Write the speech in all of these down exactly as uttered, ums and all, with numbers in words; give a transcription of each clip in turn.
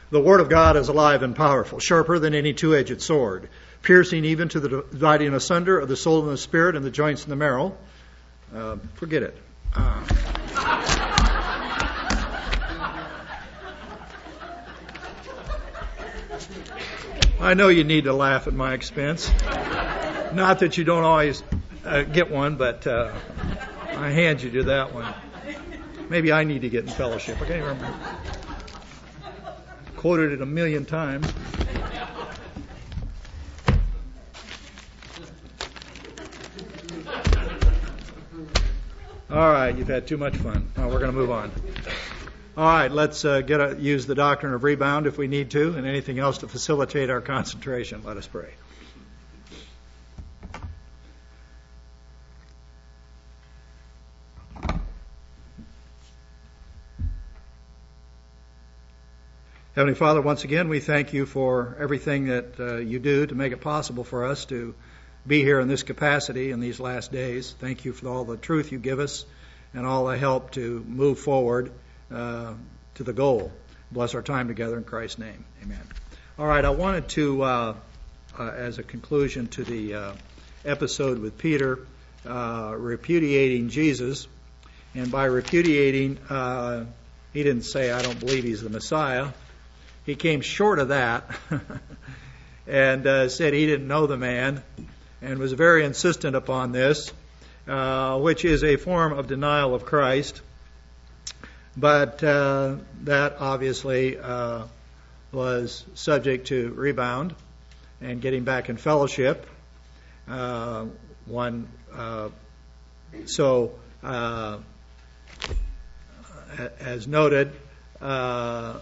The Word of God is alive and powerful, sharper than any two-edged sword, piercing even to the dividing asunder of the soul and the spirit and the joints and the marrow. Uh, forget it. Uh, I know you need to laugh at my expense. Not that you don't always uh, get one, but uh, I hand you to that one. Maybe I need to get in fellowship. I can't remember. Quoted it a million times. All right, you've had too much fun. Now we're going to move on. All right, let's uh, get a, use the doctrine of rebound if we need to, and anything else to facilitate our concentration. Let us pray. Heavenly Father, once again, we thank you for everything that uh, you do to make it possible for us to be here in this capacity in these last days. Thank you for all the truth you give us and all the help to move forward uh, to the goal. Bless our time together in Christ's name. Amen. All right, I wanted to, uh, uh, as a conclusion to the uh, episode with Peter, uh, repudiating Jesus. And by repudiating, uh, he didn't say, I don't believe he's the Messiah. He came short of that and uh, said he didn't know the man and was very insistent upon this, uh, which is a form of denial of Christ. But uh, that obviously uh, was subject to rebound and getting back in fellowship. Uh, one, uh, so uh, as noted, uh,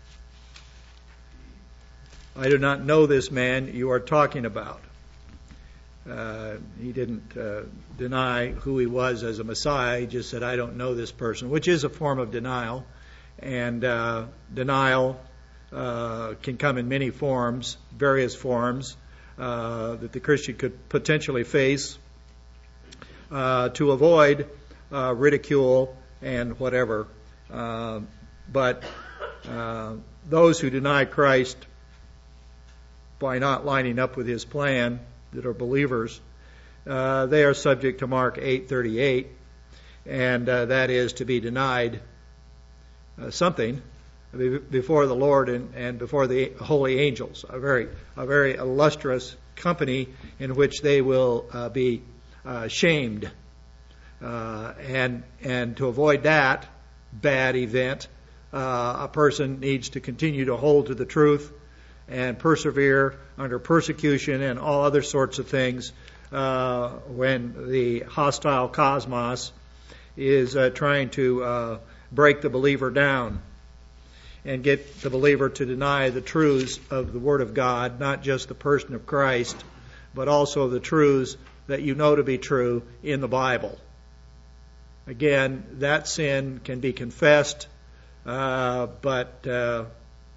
I do not know this man you are talking about. Uh, he didn't uh, deny who he was as a Messiah. He just said, I don't know this person, which is a form of denial. And uh, denial uh, can come in many forms, various forms, uh, that the Christian could potentially face uh, to avoid uh, ridicule and whatever. Uh, but uh, those who deny Christ by not lining up with his plan, that are believers, uh, they are subject to Mark eight thirty-eight, and uh, that is to be denied uh, something before the Lord and, and before the holy angels. A very, a very illustrious company in which they will uh, be uh, shamed, uh, and and to avoid that bad event, uh, a person needs to continue to hold to the truth and persevere under persecution and all other sorts of things uh, when the hostile cosmos is uh, trying to uh, break the believer down and get the believer to deny the truths of the Word of God, not just the person of Christ, but also the truths that you know to be true in the Bible. Again, that sin can be confessed, uh, but uh,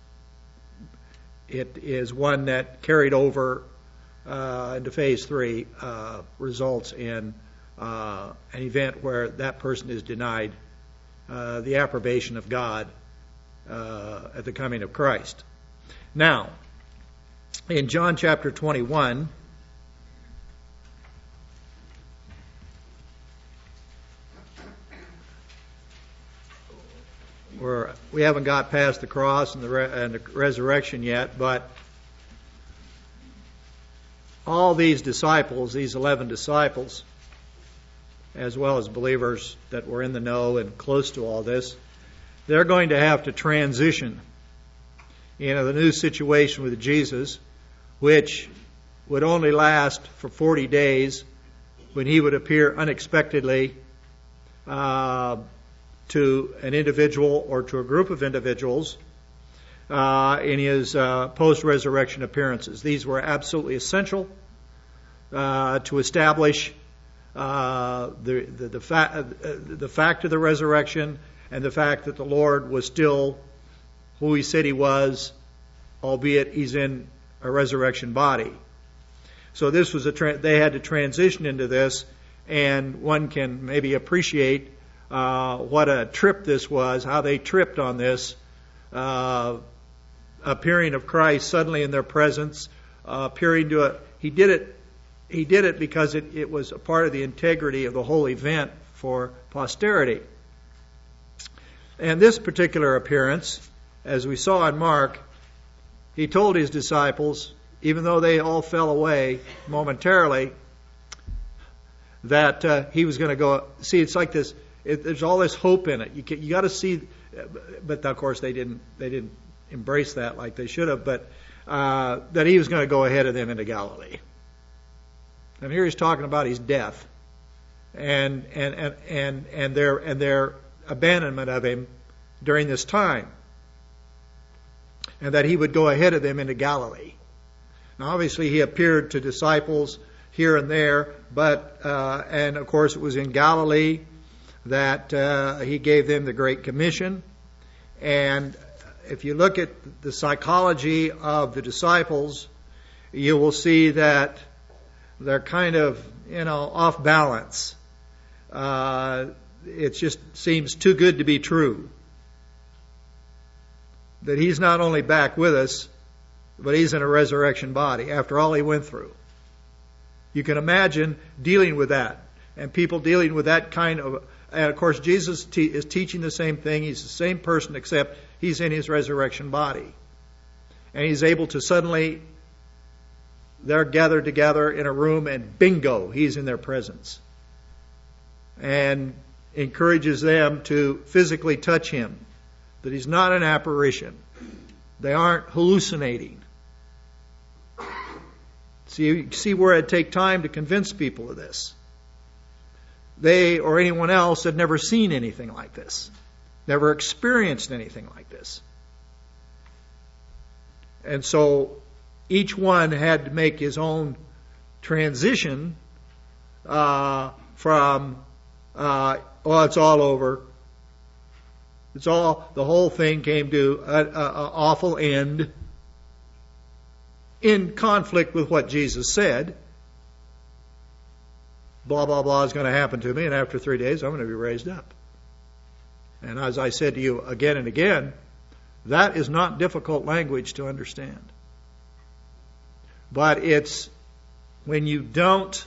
it is one that carried over uh, into phase three uh, results in uh, an event where that person is denied uh, the approbation of God uh, at the coming of Christ. Now, in John chapter twenty-one, We're, we haven't got past the cross and the, re, and the resurrection yet, but all these disciples, these eleven disciples, as well as believers that were in the know and close to all this, they're going to have to transition into the new situation with Jesus, which would only last for forty days, when he would appear unexpectedly uh, to an individual or to a group of individuals uh, in his uh, post-resurrection appearances. These were absolutely essential uh, to establish uh, the the, the, fa- uh, the fact of the resurrection and the fact that the Lord was still who he said he was, albeit he's in a resurrection body. So this was a tra- they had to transition into this, and one can maybe appreciate Uh, what a trip this was, how they tripped on this, uh, appearing of Christ suddenly in their presence, uh, appearing to a, he did it, he did it because it, it was a part of the integrity of the whole event for posterity. And this particular appearance, as we saw in Mark, he told his disciples, even though they all fell away momentarily, that uh, he was going to go. See, it's like this. It, there's all this hope in it. You, you got to see, but of course they didn't. They didn't embrace that like they should have. But uh, that he was going to go ahead of them into Galilee. And here he's talking about his death, and and and and and their and their abandonment of him during this time, and that he would go ahead of them into Galilee. Now, obviously, he appeared to disciples here and there, but uh, and of course, it was in Galilee that uh, he gave them the Great Commission. And if you look at the psychology of the disciples, you will see that they're kind of, you know, off balance. Uh, it just seems too good to be true. That he's not only back with us, but he's in a resurrection body after all he went through. You can imagine dealing with that, and people dealing with that kind of, and of course Jesus te- is teaching the same thing. He's the same person, except he's in his resurrection body. And he's able to suddenly, they're gathered together in a room and bingo, he's in their presence. And encourages them to physically touch him, that he's not an apparition. They aren't hallucinating. See, you see where it'd take time to convince people of this. They or anyone else had never seen anything like this, never experienced anything like this. And so each one had to make his own transition uh, from, uh, oh, it's all over. It's all, the whole thing came to an awful end, in conflict with what Jesus said. Blah, blah, blah is going to happen to me, and after three days I'm going to be raised up. And as I said to you again and again, that is not difficult language to understand. But it's when you don't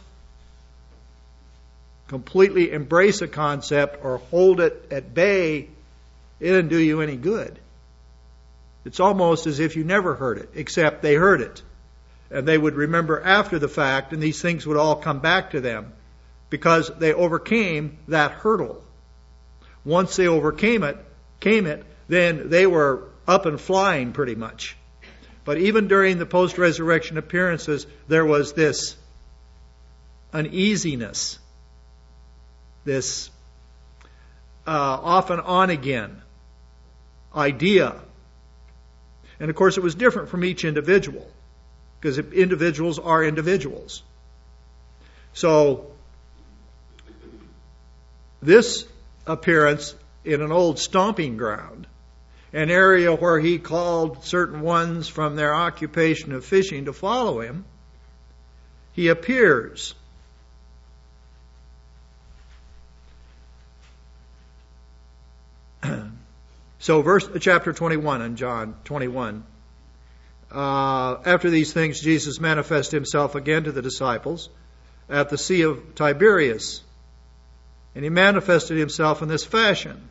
completely embrace a concept or hold it at bay, it doesn't do you any good. It's almost as if you never heard it, except they heard it. And they would remember after the fact, and these things would all come back to them because they overcame that hurdle. Once they overcame it, came it, then they were up and flying pretty much. But even during the post-resurrection appearances, there was this uneasiness, this uh, off and on again idea. And of course, it was different from each individual, because individuals are individuals. So, this appearance in an old stomping ground, an area where he called certain ones from their occupation of fishing to follow him, he appears. So verse chapter twenty-one in John twenty-one. Uh, after these things, Jesus manifested himself again to the disciples at the Sea of Tiberias. And he manifested himself in this fashion.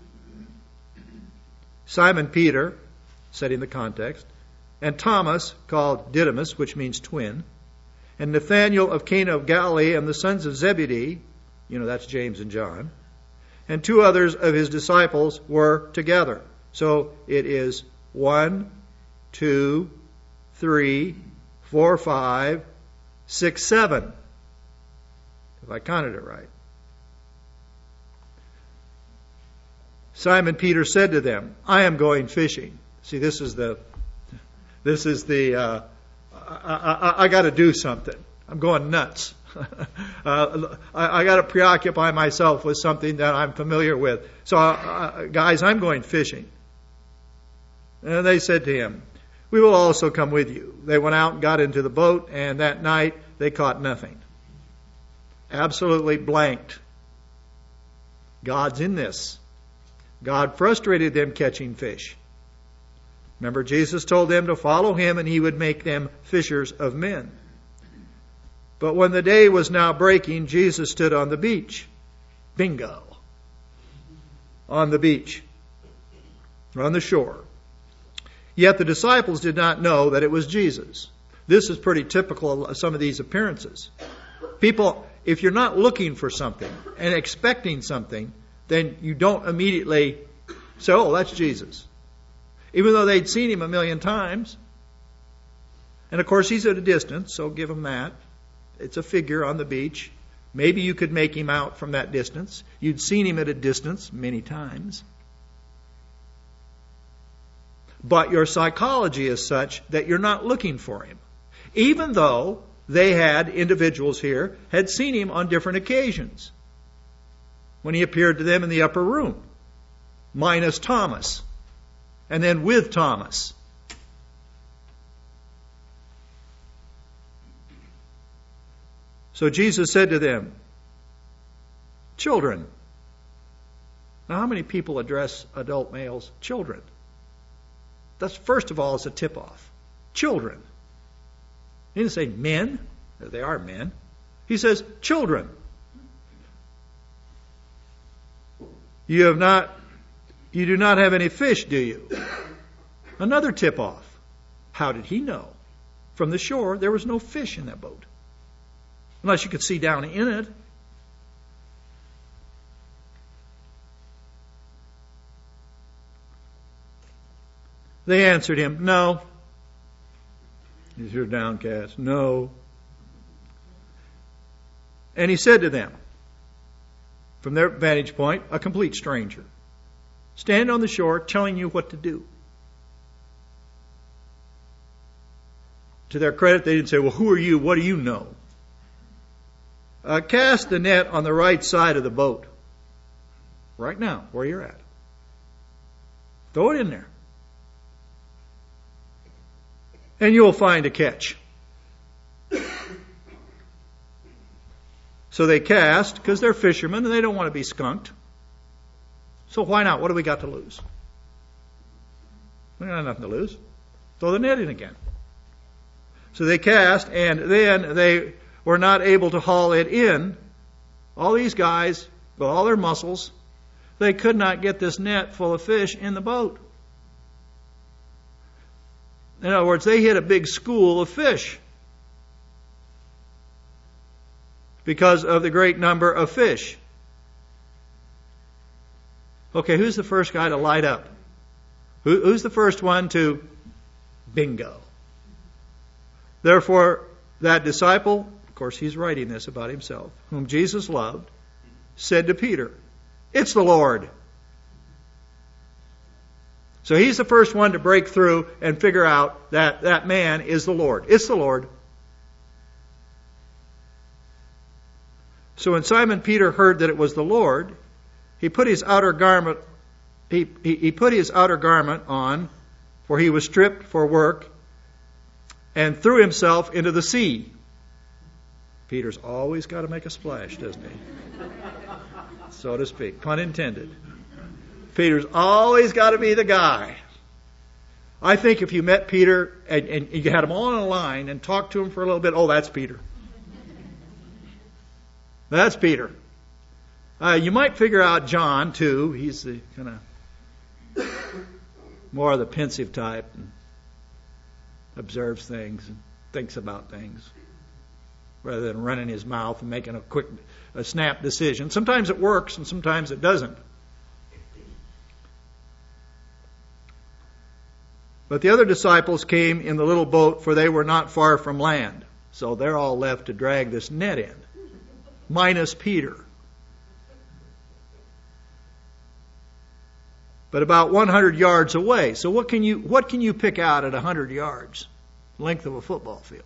Simon Peter, setting the context, and Thomas, called Didymus, which means twin, and Nathanael of Cana of Galilee, and the sons of Zebedee, you know, that's James and John, and two others of his disciples were together. So it is one, two, three, four, five, six, seven. If I counted it right. Simon Peter said to them, I am going fishing. See, this is the, this is the, uh, I, I, I got to do something. I'm going nuts. uh, I, I got to preoccupy myself with something that I'm familiar with. So, uh, guys, I'm going fishing. And they said to him, we will also come with you. They went out and got into the boat, and that night they caught nothing. Absolutely blanked. God's in this. God frustrated them catching fish. Remember, Jesus told them to follow him and he would make them fishers of men. But when the day was now breaking, Jesus stood on the beach. Bingo. On the beach. On the shore. Yet the disciples did not know that it was Jesus. This is pretty typical of some of these appearances. People, if you're not looking for something and expecting something, then you don't immediately say, oh, that's Jesus. Even though they'd seen him a million times. And of course, he's at a distance, so give him that. It's a figure on the beach. Maybe you could make him out from that distance. You'd seen him at a distance many times. But your psychology is such that you're not looking for him. Even though they had, individuals here, had seen him on different occasions. When he appeared to them in the upper room. Minus Thomas. And then with Thomas. So Jesus said to them, children. Now how many people address adult males? Children. That's first of all is a tip-off. Children. He didn't say men. They are men. He says children. You have not, you do not have any fish, do you? Another tip-off. How did he know? From the shore, there was no fish in that boat. Unless you could see down in it. They answered him, no. He's here downcast. No. And he said to them, from their vantage point, a complete stranger, stand on the shore telling you what to do. To their credit, they didn't say, well, who are you? What do you know? Uh, cast the net on the right side of the boat. Right now, where you're at. Throw it in there. And you'll find a catch. So they cast, because they're fishermen and they don't want to be skunked. So why not? What do we got to lose? We don't have nothing to lose. Throw the net in again. So they cast, and then they were not able to haul it in. All these guys, with all their muscles, they could not get this net full of fish in the boat. In other words, they hit a big school of fish because of the great number of fish. Okay, who's the first guy to light up? Who, who's the first one to bingo? Therefore, that disciple, of course he's writing this about himself, whom Jesus loved, said to Peter, it's the Lord. So he's the first one to break through and figure out that that man is the Lord. It's the Lord. So when Simon Peter heard that it was the Lord, he put his outer garment, he, he, he put his outer garment on, for he was stripped for work, and threw himself into the sea. Peter's always got to make a splash, doesn't he? So to speak, pun intended. Peter's always got to be the guy. I think if you met Peter and, and you had him all in a line and talked to him for a little bit, oh, that's Peter. That's Peter. Uh, you might figure out John, too. He's the kind of more of the pensive type and observes things and thinks about things rather than running his mouth and making a quick, a snap decision. Sometimes it works and sometimes it doesn't. But the other disciples came in the little boat, for they were not far from land. So they're all left to drag this net in, minus Peter. But about one hundred yards away. So what can you what can you pick out at one hundred yards? Length of a football field.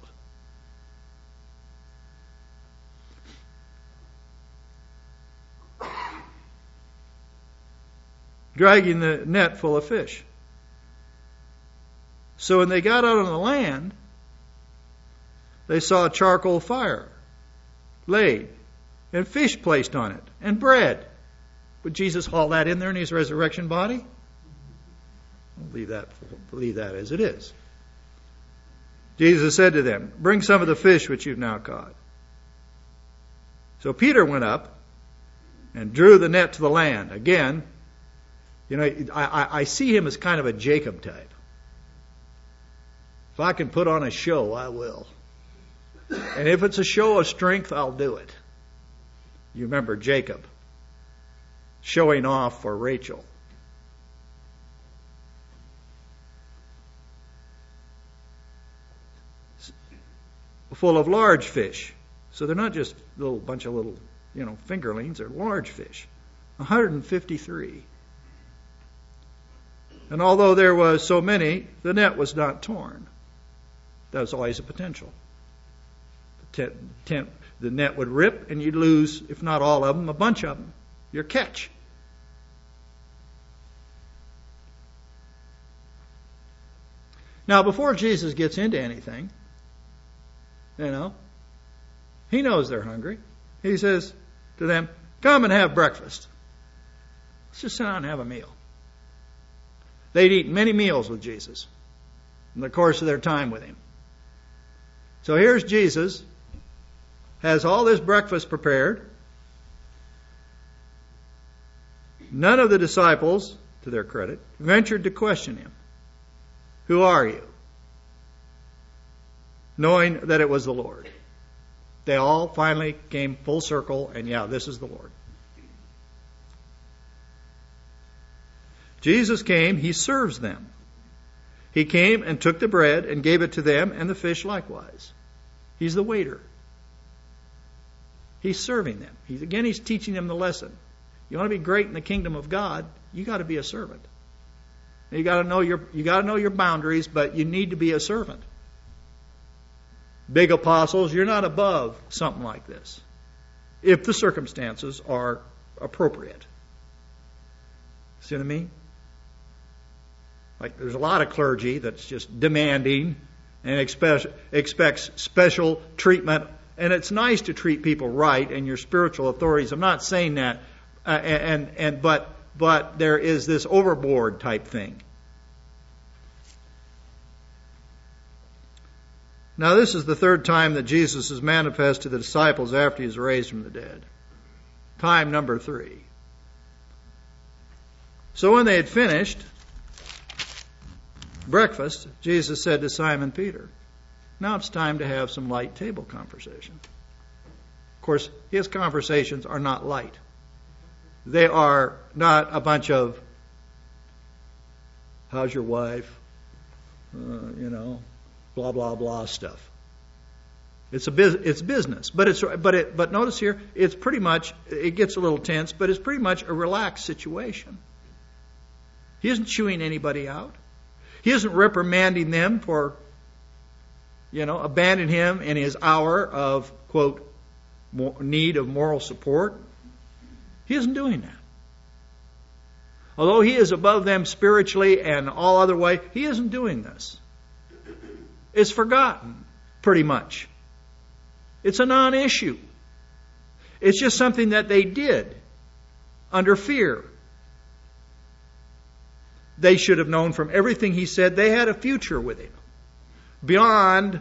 Dragging the net full of fish. So when they got out on the land, they saw a charcoal fire laid and fish placed on it and bread. Would Jesus haul that in there in his resurrection body? leave that, leave that as it is. Jesus said to them, bring some of the fish which you've now caught. So Peter went up and drew the net to the land. Again, you know, I, I see him as kind of a Jacob type. If I can put on a show, I will. And if it's a show of strength, I'll do it. You remember Jacob showing off for Rachel. Full of large fish. So they're not just a little bunch of little, you know, fingerlings. They're large fish. one hundred fifty-three. And although there was so many, the net was not torn. That was always a potential. The, ten, ten, the net would rip and you'd lose, if not all of them, a bunch of them. Your catch. Now, before Jesus gets into anything, you know, he knows they're hungry. He says to them, come and have breakfast. Let's just sit down and have a meal. They'd eaten many meals with Jesus in the course of their time with him. So here's Jesus, has all this breakfast prepared. None of the disciples, to their credit, ventured to question him. Who are you? Knowing that it was the Lord. They all finally came full circle, and yeah, this is the Lord. Jesus came, he serves them. He came and took the bread and gave it to them, and the fish likewise. He's the waiter. He's serving them. He's, again, he's teaching them the lesson. You want to be great in the kingdom of God, you got to be a servant. You got to know your you got to know your boundaries, but you need to be a servant. Big apostles, you're not above something like this, if the circumstances are appropriate. See what I mean? Like there's a lot of clergy that's just demanding and expect, expects special treatment, and it's nice to treat people right and your spiritual authorities. I'm not saying that, uh, and and but but there is this overboard type thing. Now, this is the third time that Jesus is manifest to the disciples after he is raised from the dead. Time number three. So when they had finished breakfast, Jesus said to Simon Peter, now it's time to have some light table conversation. Of course, his conversations are not light. They are not a bunch of, how's your wife? Uh, you know, blah blah blah stuff. It's a bus- it's business, but it's but it but notice here it's pretty much it gets a little tense, but it's pretty much a relaxed situation. He isn't chewing anybody out. He isn't reprimanding them for, you know, abandoning him in his hour of quote need of moral support. He isn't doing that. Although he is above them spiritually and all other way, he isn't doing this. It's forgotten, pretty much. It's a non-issue. It's just something that they did under fear. They should have known from everything he said they had a future with him. Beyond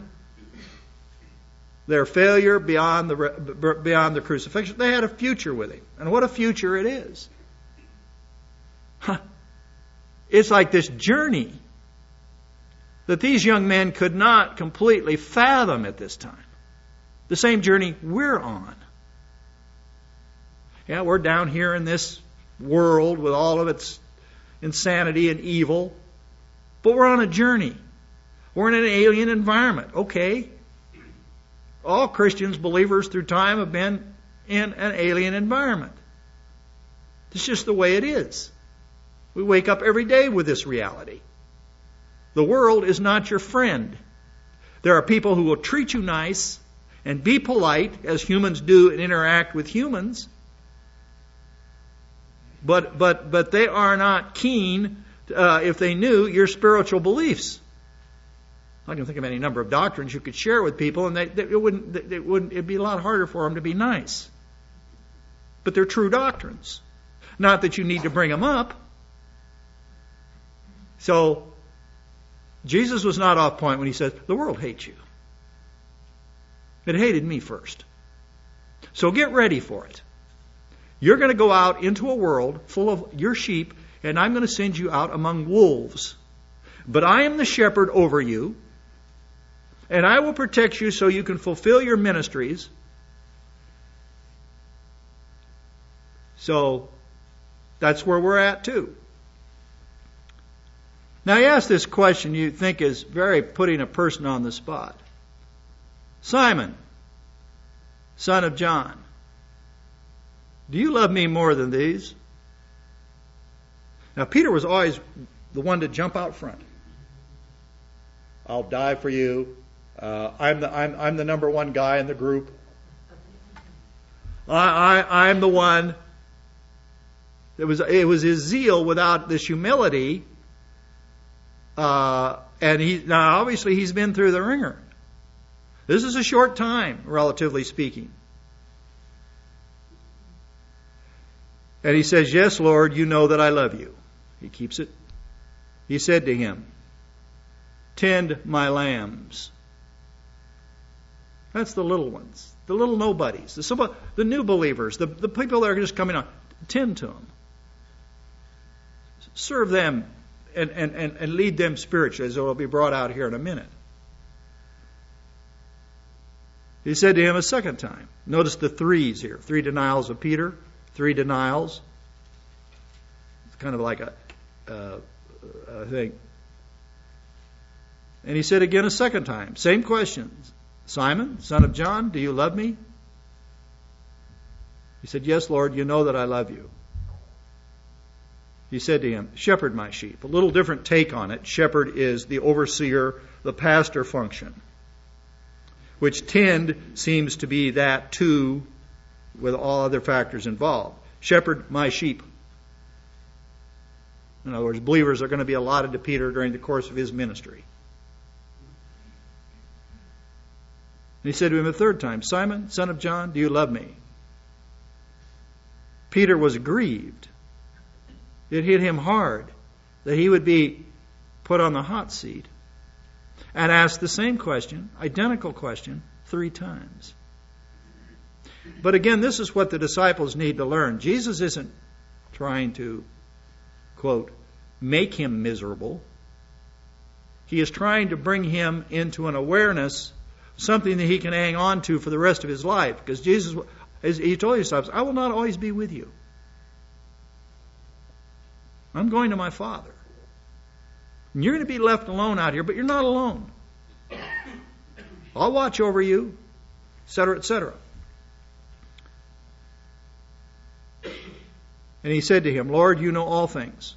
their failure, beyond the beyond the crucifixion, they had a future with him. And what a future it is. Huh. It's like this journey that these young men could not completely fathom at this time. The same journey we're on. Yeah, we're down here in this world with all of its insanity and evil, but we're on a journey. We're in an alien environment. Okay. All Christians, believers through time have been in an alien environment. It's just the way it is. We wake up every day with this reality. The world is not your friend. There are people who will treat you nice and be polite, as humans do and interact with humans. But but but they are not keen, uh, if they knew your spiritual beliefs. I can think of any number of doctrines you could share with people, and they, they, it wouldn't. It wouldn't. It'd be a lot harder for them to be nice. But they're true doctrines. Not that you need to bring them up. So, Jesus was not off point when he said, the world hates you. It hated me first. So get ready for it. You're going to go out into a world full of your sheep, and I'm going to send you out among wolves. But I am the shepherd over you, and I will protect you so you can fulfill your ministries. So that's where we're at too. Now I ask this question you think is very putting a person on the spot. Simon, son of John, do you love me more than these? Now Peter was always the one to jump out front. I'll die for you. Uh, I'm the I'm I'm the number one guy in the group. I, I I'm the one. It was it was his zeal without this humility. Uh, and he now obviously he's been through the ringer. This is a short time, relatively speaking. And he says, "Yes, Lord, you know that I love you." He keeps it. He said to him, "Tend my lambs." That's the little ones, the little nobodies, the, the new believers, the, the people that are just coming on. Tend to them. Serve them and, and, and, and lead them spiritually, as it will be brought out here in a minute. He said to him a second time. Notice the threes here. Three denials of Peter, three denials. It's kind of like a, uh, a thing. And he said again a second time, same questions. Simon, son of John, do you love me? He said, "Yes, Lord, you know that I love you." He said to him, "Shepherd my sheep." A little different take on it. Shepherd is the overseer, the pastor function, which tend seems to be that too, with all other factors involved. Shepherd my sheep. In other words, believers are going to be allotted to Peter during the course of his ministry. And he said to him a third time, "Simon, son of John, do you love me?" Peter was grieved. It hit him hard that he would be put on the hot seat and asked the same question, identical question, three times. But again, this is what the disciples need to learn. Jesus isn't trying to, quote, make him miserable. He is trying to bring him into an awareness, something that he can hang on to for the rest of his life. Because Jesus, as he told his disciples, "I will not always be with you. I'm going to my Father. And you're going to be left alone out here, but you're not alone. I'll watch over you," et cetera, et cetera. And he said to him, "Lord, you know all things.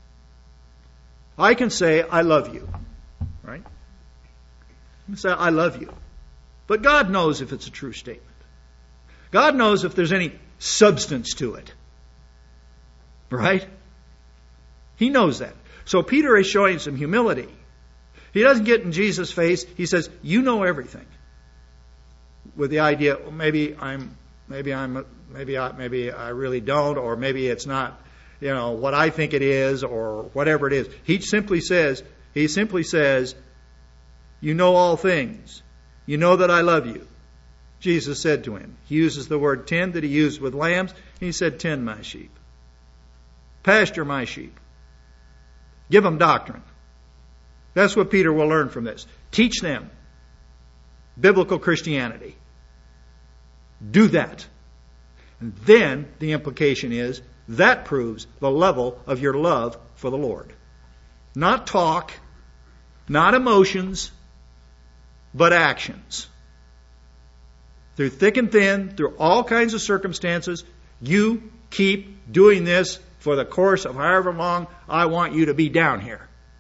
I can say, I love you." Right? I can say, I love you. But God knows if it's a true statement. God knows if there's any substance to it. Right? He knows that. So Peter is showing some humility. He doesn't get in Jesus' face. He says, "You know everything." With the idea, well, maybe I'm, maybe I'm, maybe I, maybe I really don't, or maybe it's not, you know, what I think it is, or whatever it is. He simply says, he simply says, "You know all things. You know that I love you." Jesus said to him. He uses the word tend that he used with lambs. He said, "Tend my sheep. Pasture my sheep. Give them doctrine." That's what Peter will learn from this. Teach them biblical Christianity. Do that. And then the implication is that proves the level of your love for the Lord. Not talk, not emotions, but actions. Through thick and thin, through all kinds of circumstances, you keep doing this for the course of however long I want you to be down here.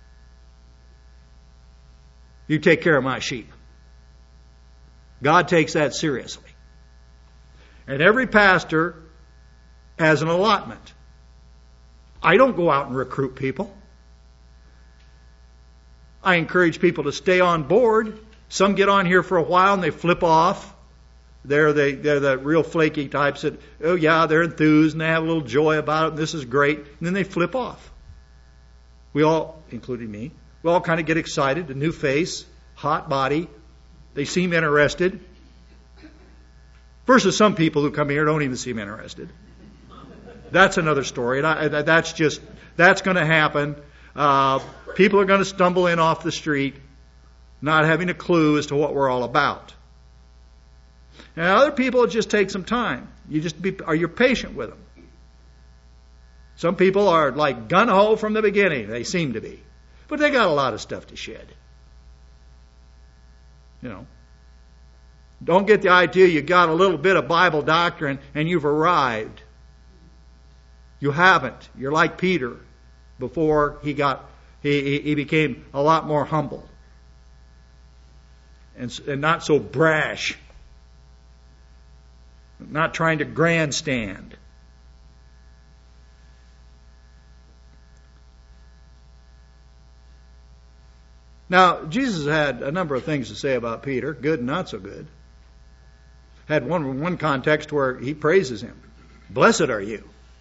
You take care of my sheep. God takes that seriously. And every pastor has an allotment. I don't go out and recruit people. I encourage people to stay on board. Some get on here for a while and they flip off. They're the, they're the real flaky types that, oh yeah, they're enthused and they have a little joy about it and this is great. And then they flip off. We all, including me, we all kind of get excited. A new face, hot body. They seem interested. Versus some people who come here don't even seem interested. That's another story. And I, that's just, that's going to happen. Uh, people are going to stumble in off the street, not having a clue as to what we're all about. And other people, it just takes some time. You just be, are you patient with them? Some people are like gun-ho from the beginning. They seem to be. But they got a lot of stuff to shed. You know. Don't get the idea you got a little bit of Bible doctrine and you've arrived. You haven't. You're like Peter before he got he, he became a lot more humble. And, and not so brash. Not trying to grandstand. Now, Jesus had a number of things to say about Peter, good and not so good. Had one one context where he praises him. Blessed are you.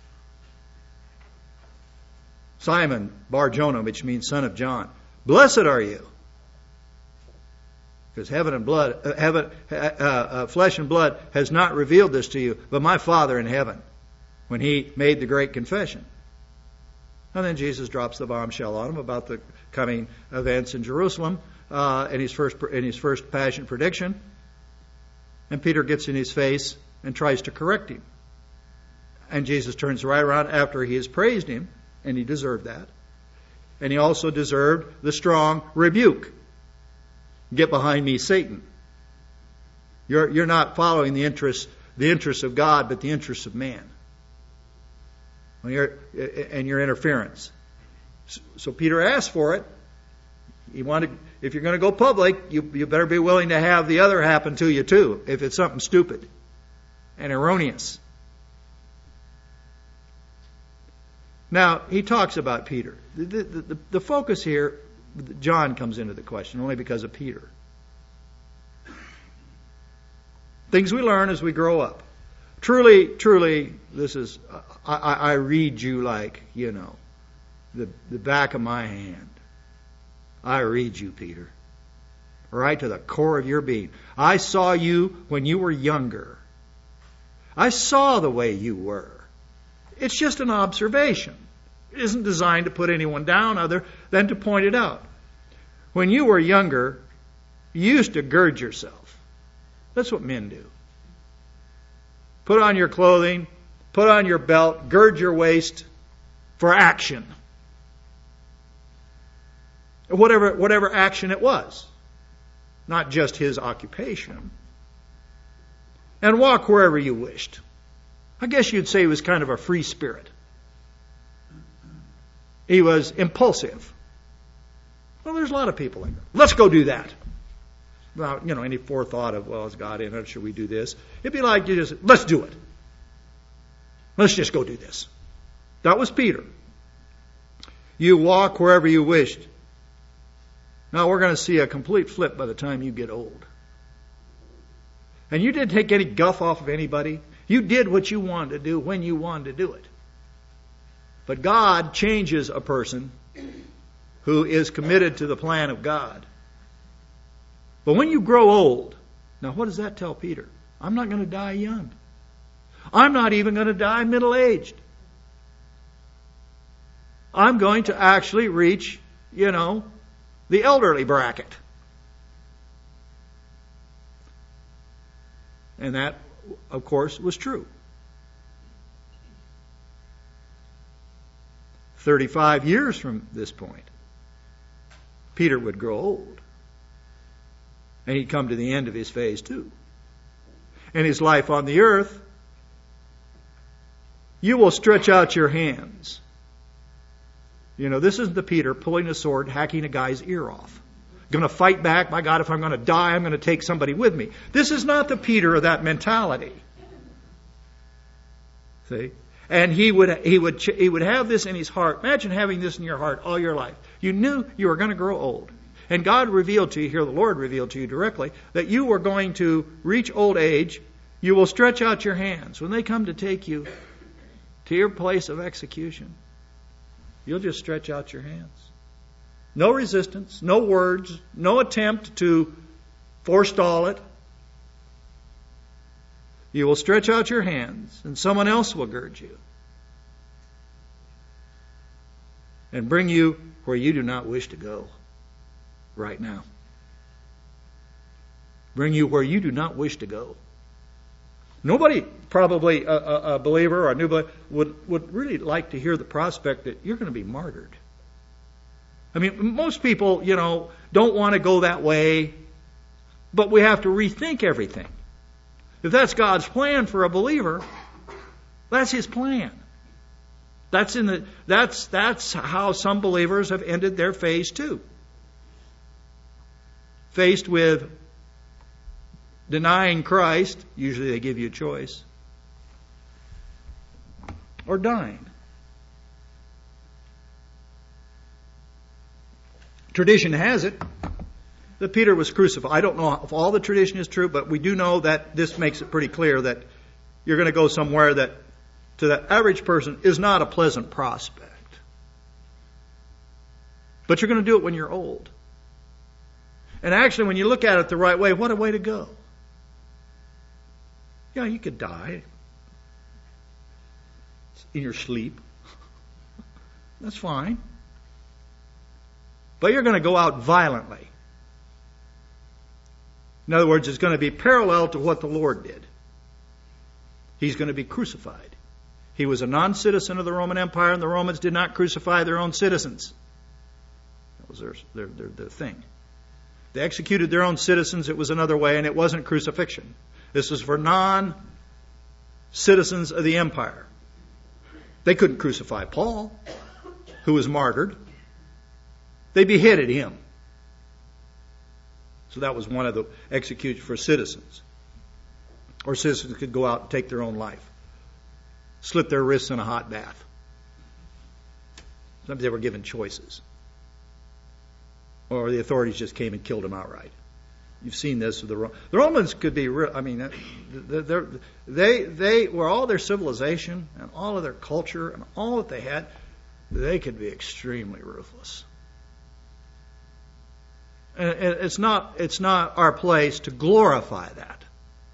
Simon Bar-Jonah, which means son of John. Blessed are you. Because heaven and blood, uh, heaven, uh, uh, flesh and blood has not revealed this to you, but my Father in heaven, when he made the great confession. And then Jesus drops the bombshell on him about the coming events in Jerusalem uh, in his first in his first passion prediction. And Peter gets in his face and tries to correct him. And Jesus turns right around after he has praised him, and he deserved that. And he also deserved the strong rebuke. Get behind me, Satan. You're you're not following the interests the interests of God, but the interests of man. When you're, and your interference. So Peter asked for it. He wanted, if you're going to go public, you, you better be willing to have the other happen to you too, if it's something stupid and erroneous. Now, he talks about Peter. The, the, the, the focus here, John comes into the question, only because of Peter. Things we learn as we grow up. Truly, truly, this is, I, I, I read you like, you know, the, the back of my hand. I read you, Peter. Right to the core of your being. I saw you when you were younger. I saw the way you were. It's just an observation. It isn't designed to put anyone down other than to point it out. When you were younger, you used to gird yourself. That's what men do. Put on your clothing, put on your belt, gird your waist for action. Whatever, whatever action it was. Not just his occupation. And walk wherever you wished. I guess you'd say he was kind of a free spirit. He was impulsive. Well, there's a lot of people like that. Let's go do that. Without, you know, any forethought of, well, is God in it? Should we do this? It'd be like you just, let's do it. Let's just go do this. That was Peter. You walk wherever you wished. Now we're going to see a complete flip by the time you get old. And you didn't take any guff off of anybody. You did what you wanted to do when you wanted to do it. But God changes a person who is committed to the plan of God. But when you grow old, now what does that tell Peter? I'm not going to die young. I'm not even going to die middle-aged. I'm going to actually reach, you know, the elderly bracket. And that, of course, was true. Thirty-five years from this point, Peter would grow old. And he'd come to the end of his phase too. And his life on the earth, you will stretch out your hands. You know, this isn't the Peter pulling a sword, hacking a guy's ear off. Going to fight back. My God, if I'm going to die, I'm going to take somebody with me. This is not the Peter of that mentality. See? And he would, he would, he would have this in his heart. Imagine having this in your heart all your life. You knew you were going to grow old. And God revealed to you, here the Lord revealed to you directly, that you were going to reach old age. You will stretch out your hands when they come to take you to your place of execution. You'll just stretch out your hands. No resistance, no words, no attempt to forestall it. You will stretch out your hands, and someone else will gird you and bring you where you do not wish to go right now. Bring you where you do not wish to go. Nobody, probably a, a, a believer or a new believer, would, would really like to hear the prospect that you're going to be martyred. I mean, most people, you know, don't want to go that way, but we have to rethink everything. If that's God's plan for a believer, that's His plan. That's in the that's that's how some believers have ended their phase two. Faced with denying Christ, usually they give you a choice, or dying. Tradition has it that Peter was crucified. I don't know if all the tradition is true, but we do know that this makes it pretty clear that you're going to go somewhere that to the average person is not a pleasant prospect. But you're going to do it when you're old. And actually, when you look at it the right way, what a way to go. Yeah, you could die in your sleep. That's fine. But you're going to go out violently. In other words, it's going to be parallel to what the Lord did. He's going to be crucified. He was a non-citizen of the Roman Empire, and the Romans did not crucify their own citizens. That was their, their, their, their thing. They executed their own citizens. It was another way, and it wasn't crucifixion. This was for non-citizens of the empire. They couldn't crucify Paul, who was martyred. They beheaded him. So that was one of the executions for citizens. Or citizens could go out and take their own life. Slit their wrists in a hot bath. Sometimes they were given choices. Or the authorities just came and killed them outright. You've seen this with the Romans. The Romans could be real. I mean, they they were all their civilization and all of their culture and all that they had. They could be extremely ruthless. And it's not it's not our place to glorify that.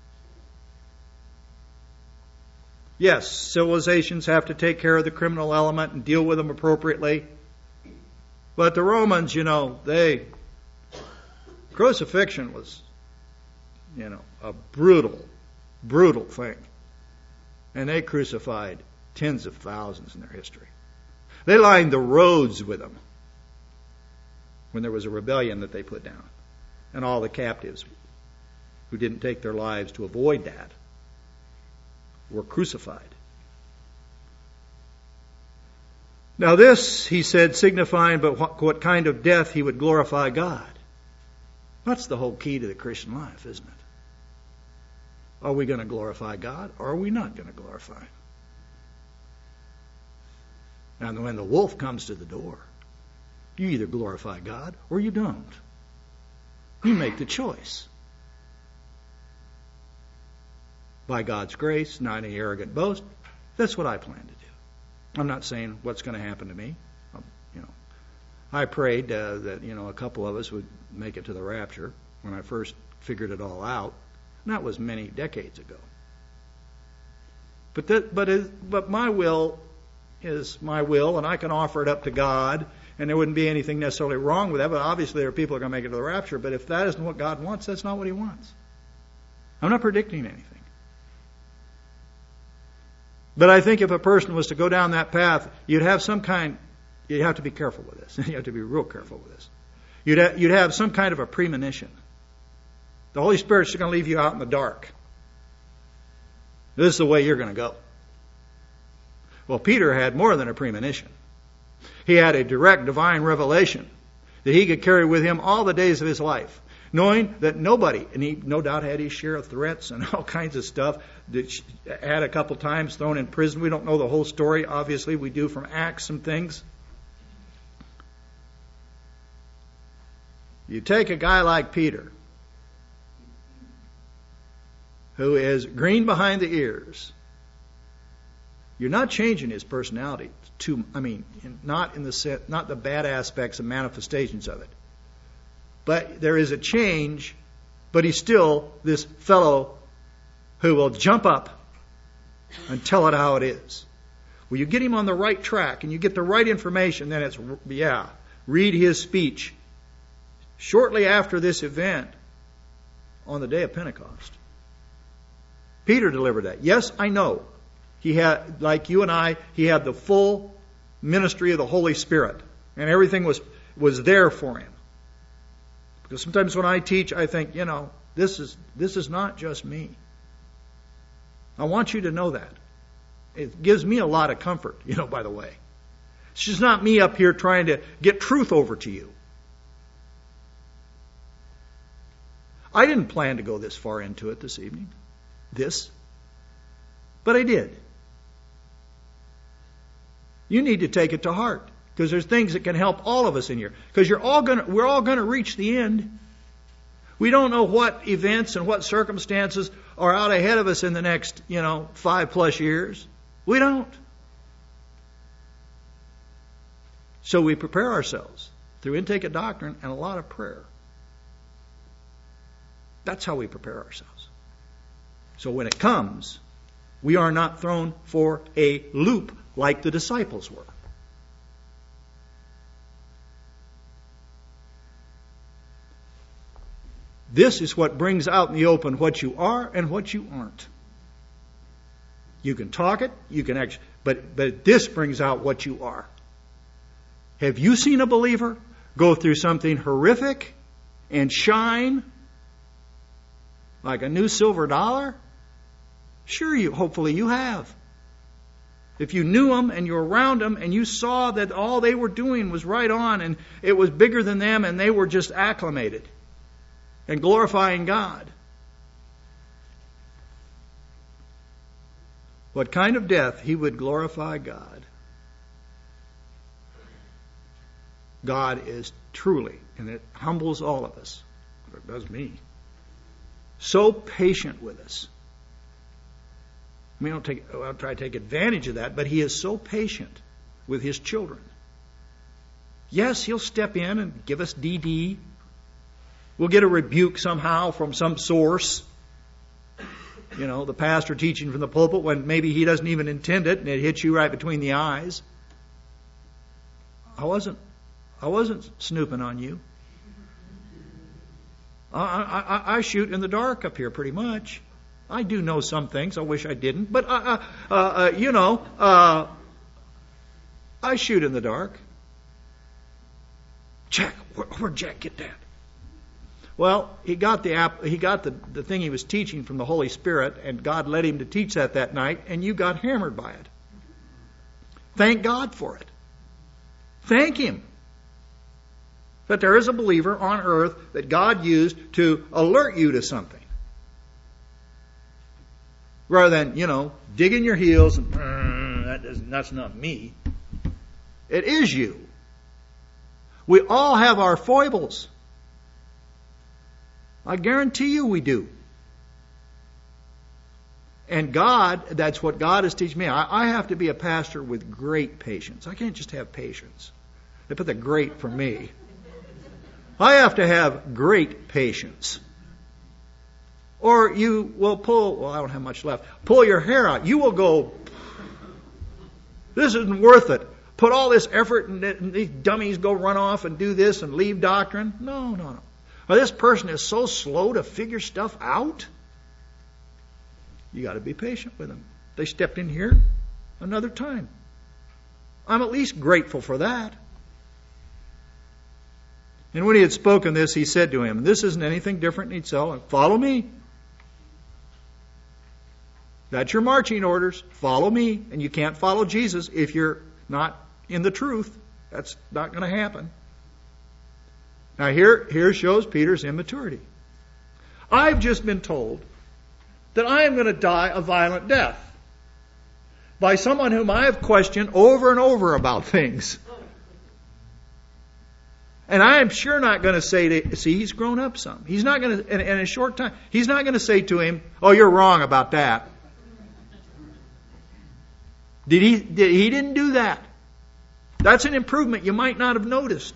Yes, civilizations have to take care of the criminal element and deal with them appropriately. But the Romans, you know, they crucifixion was, you know, a brutal, brutal thing. And they crucified tens of thousands in their history. They lined the roads with them when there was a rebellion that they put down. And all the captives who didn't take their lives to avoid that were crucified. Now this, he said, signifying but what, what kind of death he would glorify God. That's the whole key to the Christian life, isn't it? Are we going to glorify God, or are we not going to glorify Him? And when the wolf comes to the door, you either glorify God or you don't. You make the choice. By God's grace, not any arrogant boast, that's what I plan to do. I'm not saying what's going to happen to me. Um, you know, I prayed uh, that you know a couple of us would make it to the rapture when I first figured it all out. And that was many decades ago. But that, but it, but my will is my will, and I can offer it up to God, and there wouldn't be anything necessarily wrong with that. But obviously, there are people who are going to make it to the rapture. But if that isn't what God wants, that's not what He wants. I'm not predicting anything. But I think if a person was to go down that path, you'd have some kind, you'd have to be careful with this. You have to be real careful with this. You'd have, you'd have some kind of a premonition. The Holy Spirit's going to leave you out in the dark. This is the way you're going to go. Well, Peter had more than a premonition. He had a direct divine revelation that he could carry with him all the days of his life, knowing that nobody, and he no doubt had his share of threats and all kinds of stuff, had a couple times thrown in prison. We don't know the whole story. Obviously, we do from Acts some things. You take a guy like Peter, who is green behind the ears, You're not changing his personality to, I mean, not in the set, not the bad aspects and manifestations of it. But there is a change, but he's still this fellow who will jump up and tell it how it is. Well, you get him on the right track and you get the right information, then it's, yeah, read his speech shortly after this event on the day of Pentecost. Peter delivered that. Yes, I know. He had, like you and I, he had the full ministry of the Holy Spirit. And everything was, was there for him. Because sometimes when I teach, I think, you know, this is, this is not just me. I want you to know that. It gives me a lot of comfort, you know, by the way. It's just not me up here trying to get truth over to you. I didn't plan to go this far into it this evening. This. But I did. You need to take it to heart. Because there's things that can help all of us in here. Because you're all gonna, we're all going to reach the end. We don't know what events and what circumstances are out ahead of us in the next, you know, five plus years. We don't. So we prepare ourselves through intake of doctrine and a lot of prayer. That's how we prepare ourselves. So when it comes, we are not thrown for a loop like the disciples were. This is what brings out in the open what you are and what you aren't. You can talk it, you can actually, but, but this brings out what you are. Have you seen a believer go through something horrific and shine like a new silver dollar? Sure, you, hopefully you have. If you knew them and you were around them and you saw that all they were doing was right on and it was bigger than them and they were just acclimated and glorifying God. What kind of death he would glorify God. God is truly, and it humbles all of us, it does me, so patient with us. I mean, I don't take, I'll try to take advantage of that, but he is so patient with his children. Yes, he'll step in and give us D D. We'll get a rebuke somehow from some source. You know, the pastor teaching from the pulpit when maybe he doesn't even intend it and it hits you right between the eyes. I wasn't, I wasn't snooping on you. I, I, I shoot in the dark up here pretty much. I do know some things. I wish I didn't. But, uh, uh, uh, you know, uh, I shoot in the dark. Jack, where, where'd Jack get that? Well, he got the app, he got the, the thing he was teaching from the Holy Spirit, and God led him to teach that that night, and you got hammered by it. Thank God for it. Thank Him that there is a believer on earth that God used to alert you to something. Rather than, you know, digging your heels and, that doesn't, that's not me. It is you. We all have our foibles. I guarantee you we do. And God, that's what God is teaching me. I, I have to be a pastor with great patience. I can't just have patience. They put the great for me. I have to have great patience. Or you will pull, well, I don't have much left, pull your hair out. You will go, this isn't worth it. Put all this effort and these dummies go run off and do this and leave doctrine. No, no, no. Or this person is so slow to figure stuff out. You got to be patient with them. They stepped in here another time. I'm at least grateful for that. And when he had spoken this, he said to him, this isn't anything different. He'd say, follow me. That's your marching orders. Follow me. And you can't follow Jesus if you're not in the truth. That's not going to happen. Now here, here shows Peter's immaturity. I've just been told that I am going to die a violent death by someone whom I have questioned over and over about things. And I am sure not going to say to, see, he's grown up some. He's not going to, in, in a short time, he's not going to say to him, oh, you're wrong about that. Did he, did, he didn't do that. That's an improvement you might not have noticed.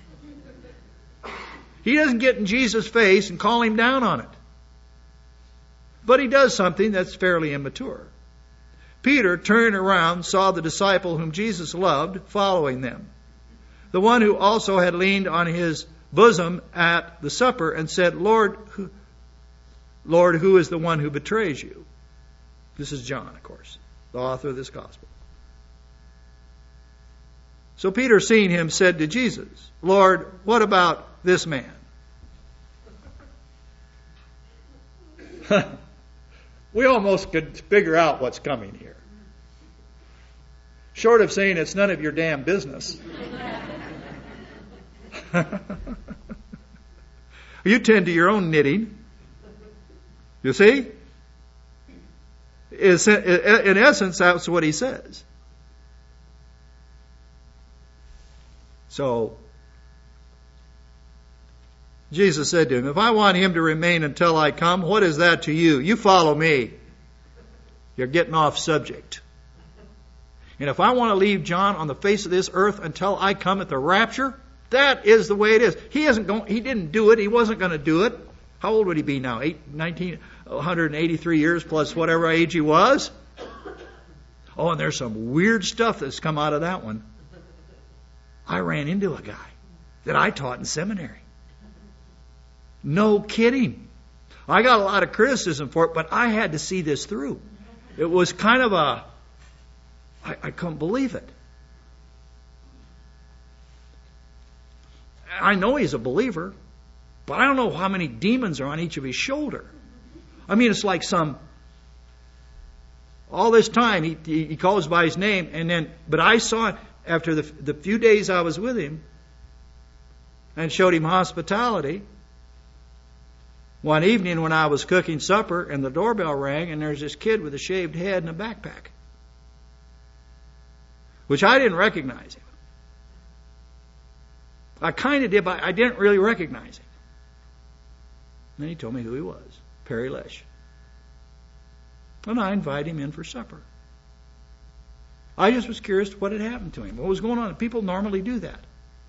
He doesn't get in Jesus' face and call him down on it. But he does something that's fairly immature. Peter turned around, saw the disciple whom Jesus loved following them, the one who also had leaned on his bosom at the supper, and said, Lord, who, Lord, who is the one who betrays you? This is John, of course, the author of this gospel. So Peter, seeing him, said to Jesus, Lord, what about this man? We almost could figure out what's coming here. Short of saying it's none of your damn business. You tend to your own knitting. You see? In essence, that's what he says. So, Jesus said to him, if I want him to remain until I come, what is that to you? You follow me. You're getting off subject. And if I want to leave John on the face of this earth until I come at the rapture, that is the way it is. He isn't going, he didn't do it. He wasn't going to do it. How old would he be now? Eight, nineteen, one hundred eighty-three years plus whatever age he was? Oh, and there's some weird stuff that's come out of that one. I ran into a guy that I taught in seminary. No kidding. I got a lot of criticism for it, but I had to see this through. It was kind of a, I, I couldn't believe it. I know he's a believer, but I don't know how many demons are on each of his shoulder. I mean, it's like some, all this time he, he calls by his name, and then, but I saw after the, the few days I was with him and showed him hospitality, one evening when I was cooking supper and the doorbell rang and there's this kid with a shaved head and a backpack, which I didn't recognize him. I kind of did, but I didn't really recognize him. And then he told me who he was, Perry Lesh. And I invited him in for supper. I just was curious what had happened to him, what was going on. People normally do that.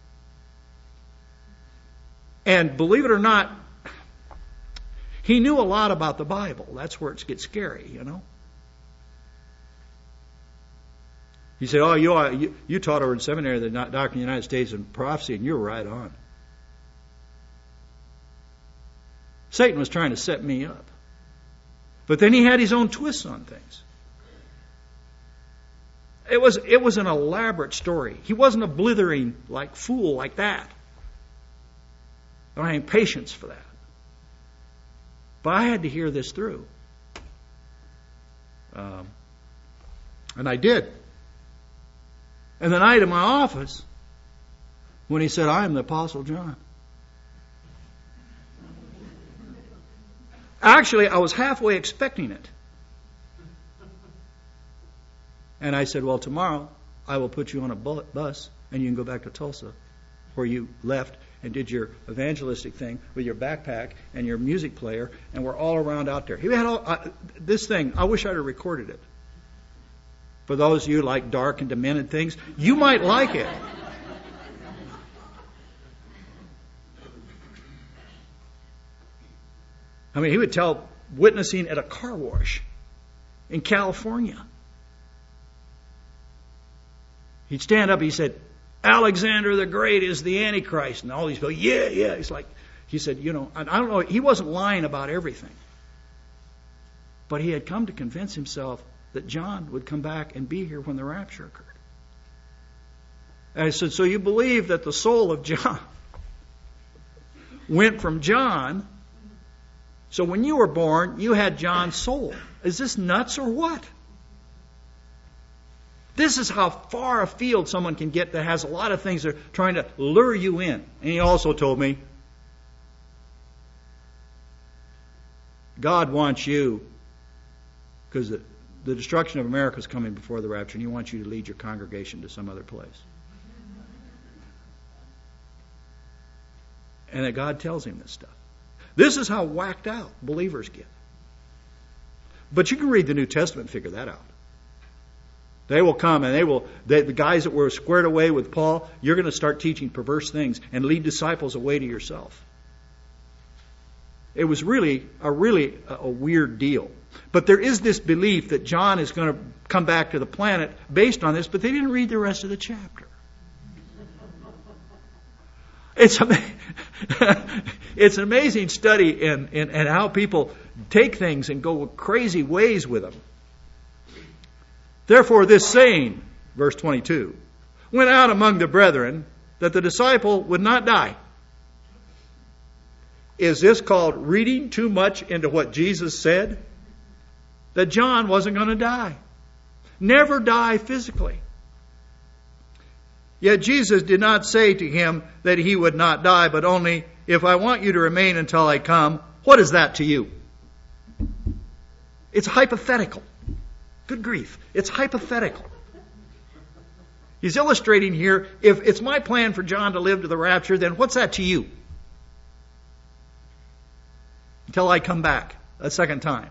And believe it or not, he knew a lot about the Bible. That's where it gets scary, you know. He said, oh, you, are, you, you taught over in seminary the Doctrine of the United States and Prophecy, and you were right on. Satan was trying to set me up. But then he had his own twists on things. It was, it was an elaborate story. He wasn't a blithering like fool like that. I don't have any patience for that. But I had to hear this through. Um, and I did. And the night in my office, when he said, I am the Apostle John. Actually, I was halfway expecting it. And I said, well, tomorrow I will put you on a bus and you can go back to Tulsa, where you left and did your evangelistic thing with your backpack and your music player, and we're all around out there. He had all, uh, this thing, I wish I'd have recorded it. For those of you who like dark and demented things, you might like it. I mean, he would tell witnessing at a car wash in California. He'd stand up, he said, Alexander the Great is the Antichrist. And all these people, yeah, yeah. It's like, he said, you know, I don't know, he wasn't lying about everything. But he had come to convince himself that John would come back and be here when the rapture occurred. And I said, so you believe that the soul of John went from John, so when you were born, you had John's soul. Is this nuts or what? This is how far afield someone can get that has a lot of things that are trying to lure you in. And he also told me, God wants you, because the, the destruction of America is coming before the rapture, and he wants you to lead your congregation to some other place. And that God tells him this stuff. This is how whacked out believers get. But you can read the New Testament and figure that out. They will come and they will, they, the guys that were squared away with Paul, you're going to start teaching perverse things and lead disciples away to yourself. It was really a really a, a weird deal. But there is this belief that John is going to come back to the planet based on this, but they didn't read the rest of the chapter. It's it's an amazing study in, in, in how people take things and go crazy ways with them. Therefore this saying, verse twenty-two, went out among the brethren that the disciple would not die. Is this called reading too much into what Jesus said? That John wasn't going to die. Never die physically. Yet Jesus did not say to him that he would not die, but only, if I want you to remain until I come, what is that to you? It's hypothetical. Good grief. It's hypothetical. He's illustrating here, if it's my plan for John to live to the rapture, then what's that to you? Until I come back a second time.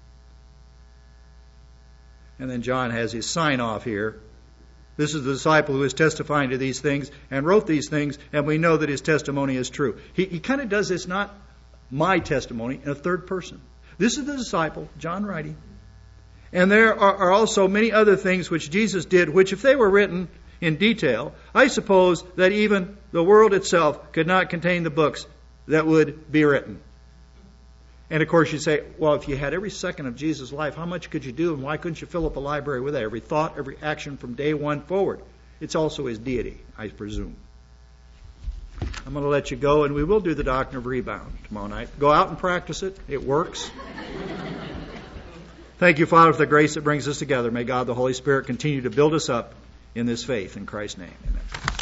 And then John has his sign off here. This is the disciple who is testifying to these things and wrote these things, and we know that his testimony is true. He, he kind of does this, not my testimony, in a third person. This is the disciple, John writing. And there are, are also many other things which Jesus did, which if they were written in detail, I suppose that even the world itself could not contain the books that would be written. And of course you say, well, if you had every second of Jesus' life, how much could you do? And why couldn't you fill up a library with that? Every thought, every action from day one forward. It's also his deity, I presume. I'm going to let you go, and we will do the doctrine of rebound tomorrow night. Go out and practice it. It works. Thank you, Father, for the grace that brings us together. May God, the Holy Spirit, continue to build us up in this faith. In Christ's name, amen.